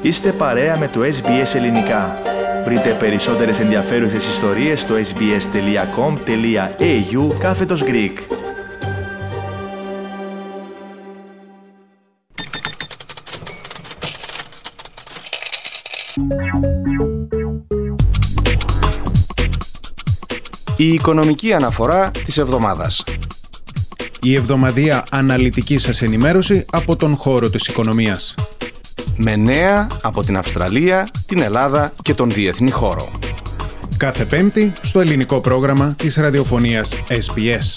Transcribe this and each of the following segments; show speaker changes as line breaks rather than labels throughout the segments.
Είστε παρέα με το SBS Ελληνικά. Βρείτε περισσότερες ενδιαφέρουσες ιστορίες στο sbs.com.au/Greek.
Η οικονομική αναφορά της εβδομάδας.
Η εβδομαδιαία αναλυτική σας ενημέρωση από τον χώρο της οικονομίας.
Με νέα από την Αυστραλία, την Ελλάδα και τον διεθνή χώρο.
Κάθε Πέμπτη στο ελληνικό πρόγραμμα της ραδιοφωνίας SBS.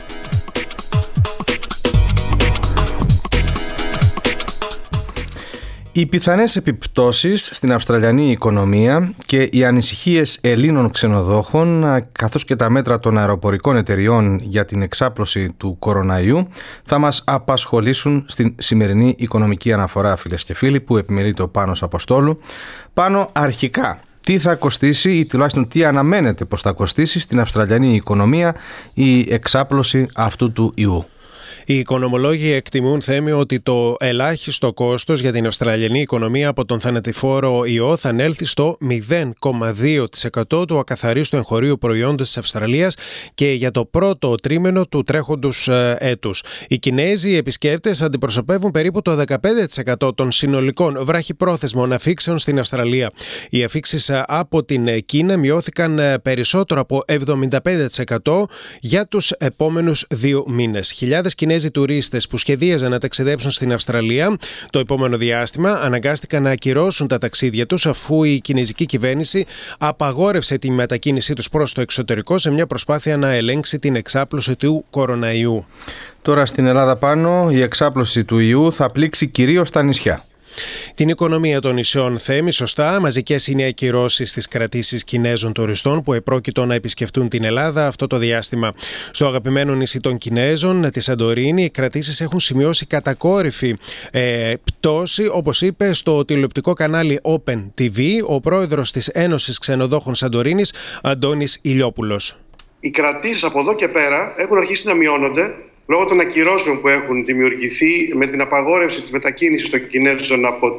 Οι πιθανές επιπτώσεις στην Αυστραλιανή οικονομία και οι ανησυχίες Ελλήνων ξενοδόχων, καθώς και τα μέτρα των αεροπορικών εταιριών για την εξάπλωση του κοροναϊού, θα μας απασχολήσουν στην σημερινή οικονομική αναφορά, φίλες και φίλοι, που επιμελείται ο Πάνος Αποστόλου. Πάνο, αρχικά, τι θα κοστίσει ή τουλάχιστον τι αναμένεται πως θα κοστίσει στην Αυστραλιανή οικονομία η εξάπλωση αυτού του ιού?
Οι οικονομολόγοι εκτιμούν, Θέμη, ότι το ελάχιστο κόστος για την Αυστραλιανή οικονομία από τον θανατηφόρο ιό θα ανέλθει στο 0,2% του ακαθαρίστου εγχωρίου προϊόντος της Αυστραλίας και για το πρώτο τρίμηνο του τρέχοντος έτους. Οι Κινέζοι επισκέπτες αντιπροσωπεύουν περίπου το 15% των συνολικών βραχυπρόθεσμων αφήξεων στην Αυστραλία. Οι αφήξεις από την Κίνα μειώθηκαν περισσότερο από 75% για τους επόμενους 2 μήνες. Χιλιάδες Κινέζοι τουρίστες που σχεδίαζαν να ταξιδέψουν στην Αυστραλία το επόμενο διάστημα αναγκάστηκαν να ακυρώσουν τα ταξίδια τους, αφού η κινεζική κυβέρνηση απαγόρευσε τη μετακίνησή τους προς το εξωτερικό σε μια προσπάθεια να ελέγξει την εξάπλωση του κοροναϊού.
Τώρα στην Ελλάδα, Πάνω, η εξάπλωση του ιού θα πλήξει κυρίως τα νησιά.
Την οικονομία των νησιών, Θέμη, σωστά. Μαζικές είναι οι ακυρώσεις στις κρατήσεις Κινέζων τουριστών που επρόκειτο να επισκεφτούν την Ελλάδα αυτό το διάστημα. Στο αγαπημένο νησί των Κινέζων, τη Σαντορίνη, οι κρατήσεις έχουν σημειώσει κατακόρυφη πτώση, όπως είπε στο τηλεοπτικό κανάλι Open TV ο πρόεδρος της Ένωσης Ξενοδόχων Σαντορίνης, Αντώνης Ηλιόπουλος.
Οι κρατήσεις από εδώ και πέρα έχουν αρχίσει να μειώνονται λόγω των ακυρώσεων που έχουν δημιουργηθεί με την απαγόρευση της μετακίνησης των Κινέζων από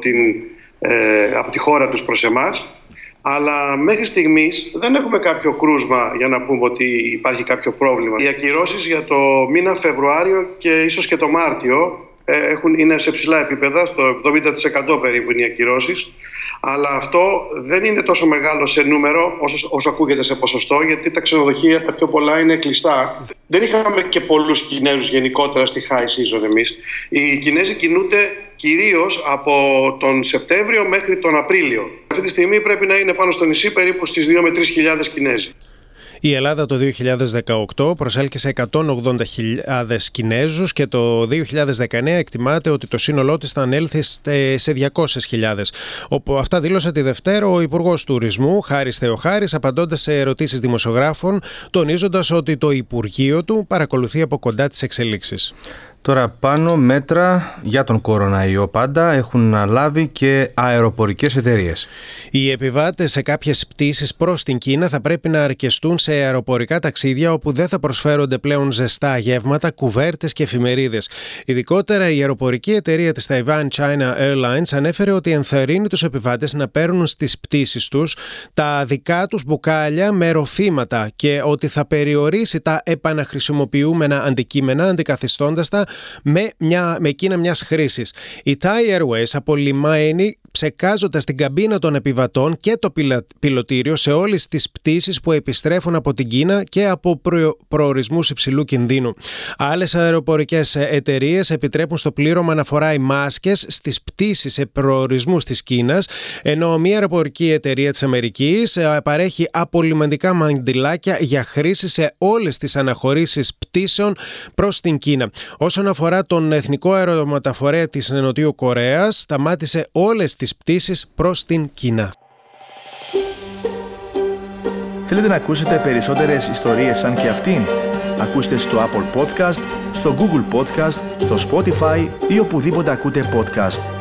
τη χώρα τους προς εμάς. Αλλά μέχρι στιγμής δεν έχουμε κάποιο κρούσμα για να πούμε ότι υπάρχει κάποιο πρόβλημα. Οι ακυρώσεις για το μήνα Φεβρουάριο και ίσως και το Μάρτιο είναι σε ψηλά επίπεδα, στο 70% περίπου είναι οι ακυρώσεις. Αλλά αυτό δεν είναι τόσο μεγάλο σε νούμερο όσο ακούγεται σε ποσοστό, γιατί τα ξενοδοχεία τα πιο πολλά είναι κλειστά. Δεν είχαμε και πολλούς Κινέζους γενικότερα στη high season εμείς. Οι Κινέζοι κινούνται κυρίως από τον Σεπτέμβριο μέχρι τον Απρίλιο. Αυτή τη στιγμή πρέπει να είναι πάνω στο νησί περίπου στις 2 με 3 χιλιάδες Κινέζοι.
Η Ελλάδα το 2018 προσέλκυσε 180.000 Κινέζους και το 2019 εκτιμάται ότι το σύνολό της θα ανέλθει σε 200.000. Αυτά δήλωσε τη Δευτέρα ο Υπουργός Τουρισμού, Χάρης Θεοχάρης, απαντώντας σε ερωτήσεις δημοσιογράφων, τονίζοντας ότι το Υπουργείο του παρακολουθεί από κοντά τις εξελίξεις.
Τώρα, Πάνω, μέτρα για τον κοροναϊό πάντα έχουν λάβει και αεροπορικές εταιρείες.
Οι επιβάτες σε κάποιες πτήσεις προς την Κίνα θα πρέπει να αρκεστούν σε αεροπορικά ταξίδια όπου δεν θα προσφέρονται πλέον ζεστά γεύματα, κουβέρτες και εφημερίδες. Ειδικότερα, η αεροπορική εταιρεία της Taiwan China Airlines ανέφερε ότι ενθαρρύνει τους επιβάτες να παίρνουν στις πτήσεις τους τα δικά τους μπουκάλια με ροφήματα και ότι θα περιορίσει τα επαναχρησιμοποιούμενα αντικείμενα αντικαθιστώντας τα με εκείνα μιας χρήσης. Η Thai Airways απολυμαίνει ψεκάζοντας την καμπίνα των επιβατών και το πιλωτήριο σε όλες τις πτήσεις που επιστρέφουν από την Κίνα και από προορισμούς υψηλού κινδύνου. Άλλες αεροπορικές εταιρείες επιτρέπουν στο πλήρωμα να φοράει μάσκες στις πτήσεις σε προορισμούς της Κίνας, ενώ μια αεροπορική εταιρεία της Αμερικής παρέχει απολυμαντικά μαντιλάκια για χρήση σε όλες τις αναχωρήσεις πτήσεων προς την Κίνα. Όσον αφορά τον εθνικό αερομεταφορέα της Νοτιού Κορέας, σταμάτησε όλες τις πτήσεις προς την Κίνα.
Θέλετε να ακούσετε περισσότερες ιστορίες σαν και αυτήν? Ακούστε στο Apple Podcast, στο Google Podcast, στο Spotify ή οπουδήποτε ακούτε podcast.